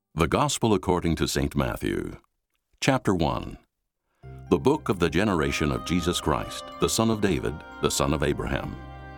The Gospel according to St. Matthew. Chapter 1. The book of the generation of Jesus Christ, the son of David, the son of Abraham.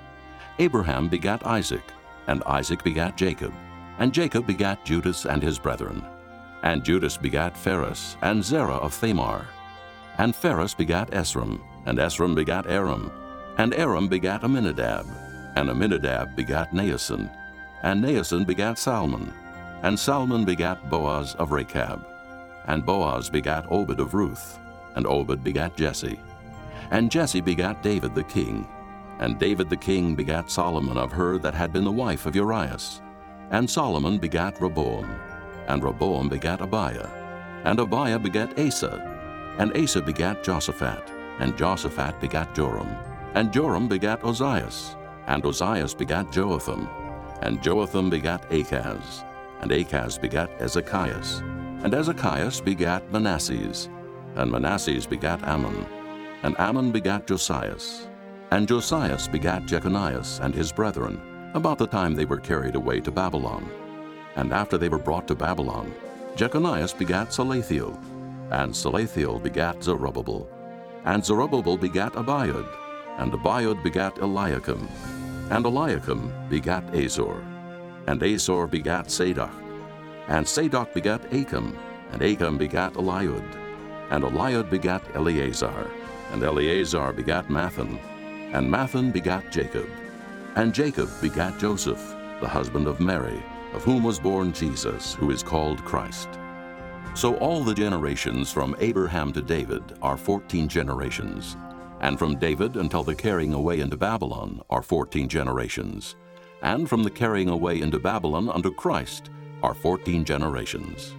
Abraham begat Isaac, and Isaac begat Jacob, and Jacob begat Judas and his brethren. And Judas begat Phares, and Zerah of Thamar. And Phares begat Esrom, and Esrom begat Aram, and Aram begat Amminadab, and Amminadab begat Naasson, and Naasson begat Salmon, and Salmon begat Boaz of Rechab, and Boaz begat Obed of Ruth, and Obed begat Jesse. And Jesse begat David the king, and David the king begat Solomon of her that had been the wife of Urias. And Solomon begat Rehoboam, and Rehoboam begat Abiah, and Abiah begat Asa, and Asa begat Joshaphat, and Joshaphat begat Joram, and Joram begat Ozias, and Ozias begat Joatham, and Joatham begat Achaz, and Achaz begat Ezekias, and Ezekias begat Manasses, and Manasses begat Ammon, and Ammon begat Josias, and Josias begat Jeconias and his brethren, about the time they were carried away to Babylon. And after they were brought to Babylon, Jeconias begat Salathiel, and Salathiel begat Zerubbabel, and Zerubbabel begat Abiud, and Abiud begat Eliakim, and Eliakim begat Azor, and Azor begat Sadoc, and Sadoc begat Achim, and Achim begat Eliud, and Eliud begat Eleazar, and Eleazar begat Matthan, and Matthan begat Jacob, and Jacob begat Joseph, the husband of Mary, of whom was born Jesus, who is called Christ. So all the generations from Abraham to David are 14 generations, and from David until the carrying away into Babylon are 14 generations, and from the carrying away into Babylon unto Christ are 14 generations.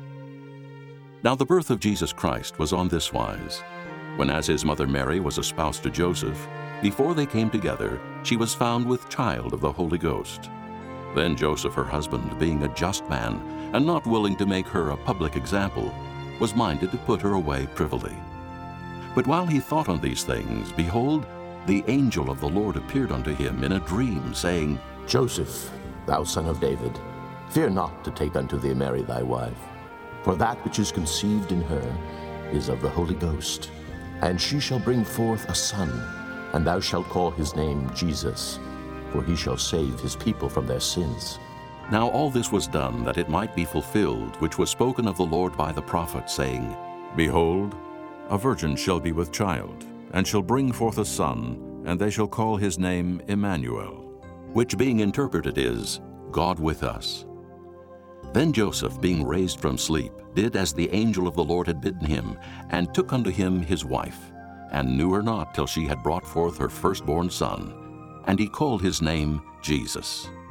Now the birth of Jesus Christ was on this wise. When as his mother Mary was espoused to Joseph, before they came together, she was found with child of the Holy Ghost. Then Joseph her husband, being a just man, and not willing to make her a public example, was minded to put her away privily. But while he thought on these things, behold, the angel of the Lord appeared unto him in a dream, saying, Joseph, thou son of David, fear not to take unto thee Mary thy wife, for that which is conceived in her is of the Holy Ghost. And she shall bring forth a son, and thou shalt call his name Jesus, for he shall save his people from their sins. Now all this was done that it might be fulfilled, which was spoken of the Lord by the prophet, saying, Behold, a virgin shall be with child, and shall bring forth a son, and they shall call his name Emmanuel, which being interpreted is, God with us. Then Joseph, being raised from sleep, did as the angel of the Lord had bidden him, and took unto him his wife, and knew her not till she had brought forth her firstborn son, and he called his name Jesus.